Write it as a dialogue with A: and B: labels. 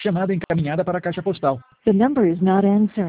A: Chamada encaminhada para a caixa postal.
B: The number is not answering.